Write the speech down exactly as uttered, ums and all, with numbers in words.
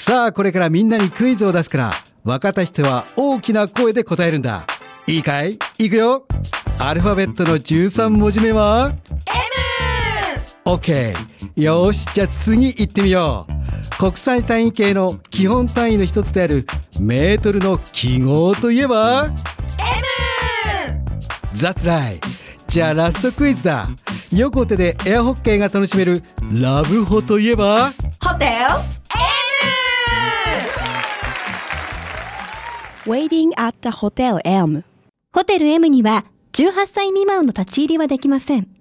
さあこれからみんなにクイズを出すから、分かった人は大きな声で答えるんだ。いいかい？いくよ。アルファベットのじゅうさんもじめは エム。 OK。 よし、じゃあ次行ってみよう。国際単位系の基本単位の一つであるメートルの記号といえば エム。 That's right。 じゃあラストクイズだ。横手でエアホッケーが楽しめるラブホといえばホテル Waiting at the Hotel M。 ホテル M にはじゅうはっさい未満の立ち入りはできません。